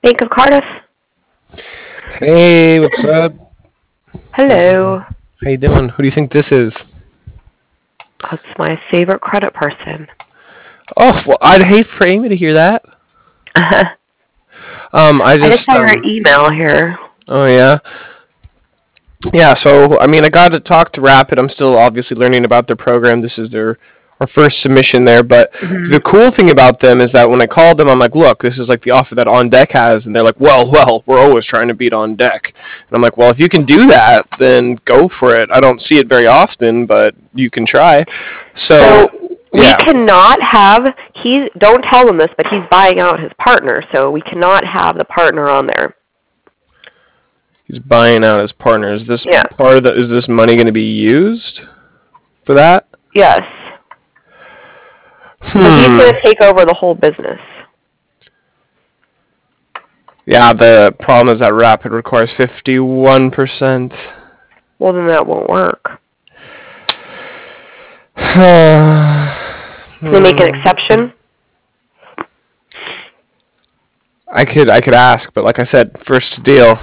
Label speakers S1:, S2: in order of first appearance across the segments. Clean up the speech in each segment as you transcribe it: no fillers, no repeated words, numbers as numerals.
S1: Bank of Cardiff.
S2: Hey, what's up?
S1: Hello.
S2: How you doing? Who do you think this is?
S1: That's my favorite credit person.
S2: Oh, well, I'd hate for Amy to hear that.
S1: I
S2: I
S1: just
S2: just
S1: saw your email here.
S2: Oh yeah. Yeah, so I mean, I got to talk to Rapid. I'm still obviously learning about their program. This is our first submission there, but the cool thing about them is that when I called them, I'm like, look, this is like the offer that On Deck has, and they're like, well, we're always trying to beat On Deck, and I'm like, well, if you can do that, then go for it. I don't see it very often, but you can try. So
S1: we
S2: yeah.
S1: cannot have. Don't tell him this, but he's buying out his partner, so we cannot have the partner on there.
S2: He's buying out his partner. Is this
S1: Yeah.
S2: part of the? Is this money going to be used for that?
S1: Yes. So he's going to take over the whole business.
S2: Yeah, the problem is that Rapid requires 51%.
S1: Well, then that won't work. Can they make an exception?
S2: I could ask, but like I said, first deal.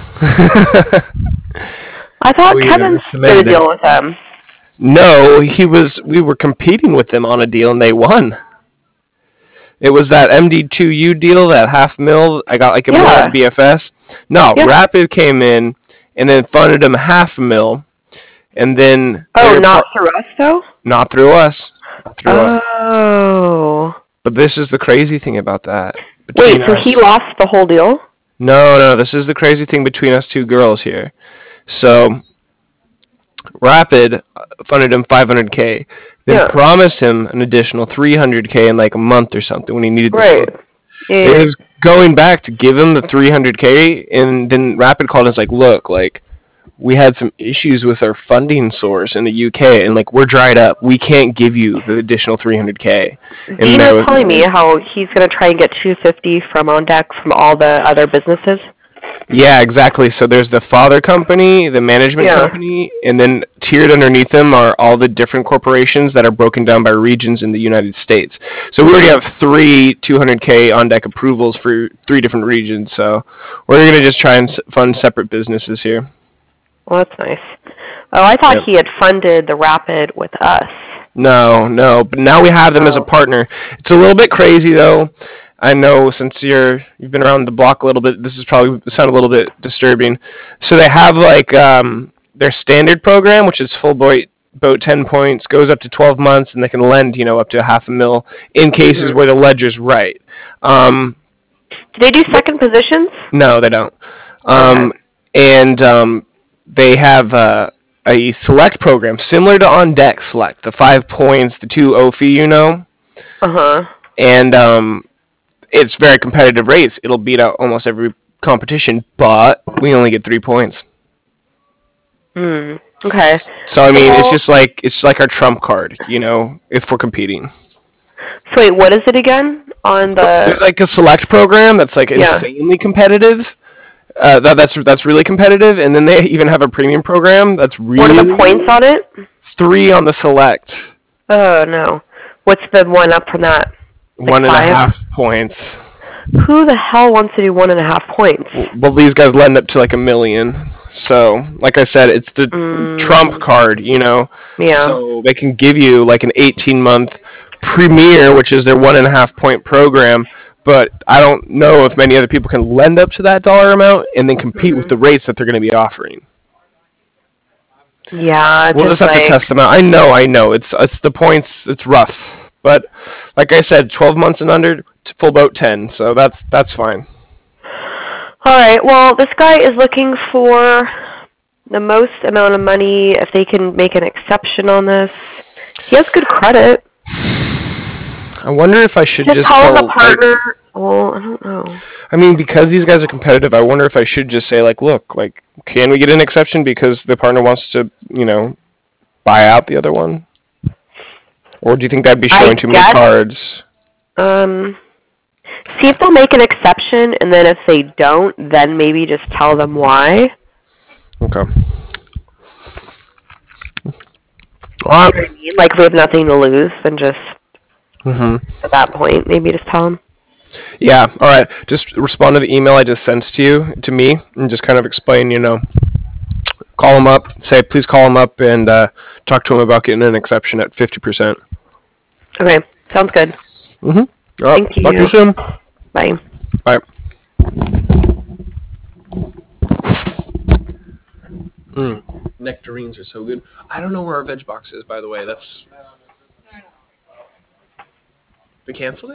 S1: I thought Kevin did a deal with them.
S2: No, we were competing with them on a deal and they won. It was that MD2U deal, that $500,000. I got like a mil at BFS. No, Rapid came in and then funded them $500,000, and then
S1: not through us though.
S2: Not through us.
S1: Oh.
S2: But this is the crazy thing about that.
S1: Wait, so he lost the whole deal?
S2: No. This is the crazy thing between us two girls here. So, Rapid funded him $500K, then promised him an additional $300K in like a month or something when he needed the
S1: funds.
S2: Yeah. It was going back to give him the $300K, and then Rapid called us like, look, like, we had some issues with our funding source in the UK, and like we're dried up. We can't give you the additional $300K.
S1: Dino's telling me how he's going to try and get $250 from On Deck from all the other businesses.
S2: Yeah, exactly. So there's the father company, the management company, and then tiered underneath them are all the different corporations that are broken down by regions in the United States. So we already have 3 $200K On Deck approvals for 3 different regions. So we're going to just try and fund separate businesses here.
S1: Well, that's nice. Oh, I thought he had funded the Rapid with us.
S2: No, but now we have them as a partner. It's a little bit crazy though. I know since you've been around the block a little bit, this is probably sound a little bit disturbing. So they have like their standard program, which is full boat 10 points, goes up to 12 months, and they can lend up to $500,000 in cases where the ledger's right.
S1: Do they do second positions?
S2: No, they don't. And they have a select program similar to On Deck Select, the 5 points, the 2 OFI, and it's very competitive rates. It'll beat out almost every competition, but we only get 3 points.
S1: Okay.
S2: So I mean, it's like our trump card, if we're competing.
S1: So wait, what is it again?
S2: There's like a select program that's like insanely competitive. That's really competitive, and then they even have a premium program that's really.
S1: What are the points on it?
S2: 3 on the select.
S1: Oh no! What's the one up from that?
S2: Like 1.5 points.
S1: Who the hell wants to do 1.5 points?
S2: Well, these guys lend up to like $1 million. So, like I said, it's the trump card, Yeah. So they can give you like an 18-month premier, which is their 1.5 point program. But I don't know if many other people can lend up to that dollar amount and then compete with the rates that they're going to be offering.
S1: Yeah,
S2: we'll just have to test them out. I know. It's the points. It's rough, but like I said, 12 months and under, full boat 10. So that's fine.
S1: All right. Well, this guy is looking for the most amount of money. If they can make an exception on this, he has good credit.
S2: I wonder if I should just
S1: call the partner. Well, I don't know.
S2: I mean, because these guys are competitive, I wonder if I should just say, like, look, like, can we get an exception because the partner wants to, buy out the other one? Or do you think that'd be showing too many cards?
S1: See if they'll make an exception, and then if they don't, then maybe just tell them why.
S2: Okay.
S1: You know what I mean? Like, if we have nothing to lose, then just at that point, maybe just tell them.
S2: Yeah. All right. Just respond to the email I just sent to me, and just kind of explain. Call him up. Say, please call him up and talk to him about getting an exception at 50%.
S1: Okay, sounds good.
S2: Mm-hmm. All right.
S1: Thank
S2: Talk to you
S1: you.
S2: soon.
S1: Bye.
S2: Bye. Nectarines are so good. I don't know where our veg box is, by the way. They canceled it?